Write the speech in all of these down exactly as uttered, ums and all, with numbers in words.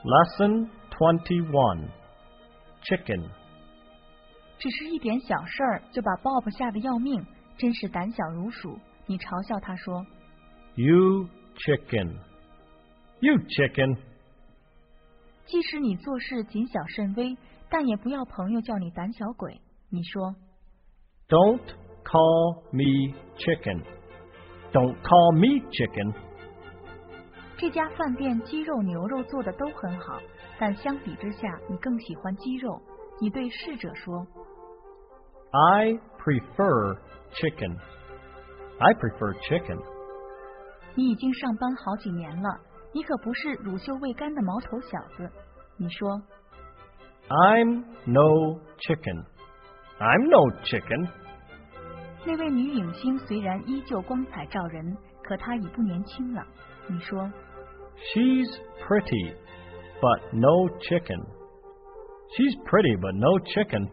Lesson twenty-one. Chicken. 只是一点小事儿就把 Bob 吓得要命，真是胆小如鼠。你嘲笑他说 You chicken. You chicken. 即使你做事谨小慎微，但也不要朋友叫你胆小鬼。你说 Don't call me chicken. Don't call me chicken. 这家饭店鸡肉牛肉做的都很好，但相比之下你更喜欢鸡肉。你对侍者说 I prefer chicken. I prefer chicken. 你已经上班好几年了，你可不是乳臭未干的毛头小子。你说 I'm no chicken. I'm no chicken. 那位女影星虽然依旧光彩照人，可她已不年轻了。你说 She's pretty, but no chicken. She's pretty, but no chicken.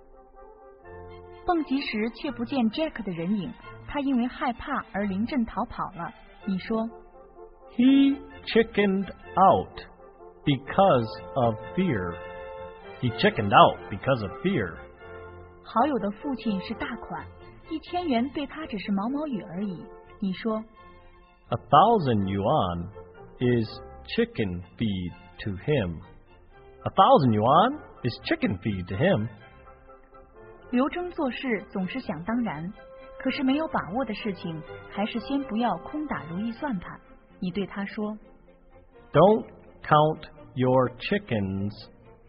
蹦极时却不见 Jack 的人影，他因为害怕而临阵逃跑了。你说 He chickened out because of fear. He chickened out because of fear. 好友的父亲是大款，一千元对他只是毛毛雨而已。你说 A thousand yuan is chicken feed to him. A thousand yuan is chicken feed to him. 刘征做事总是想当然，可是没有把握的事情，还是先不要空打如意算盘。你对他说 Don't count your chickens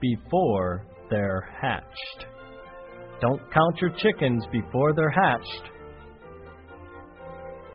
before they're hatched. Don't count your chickens before they're hatched.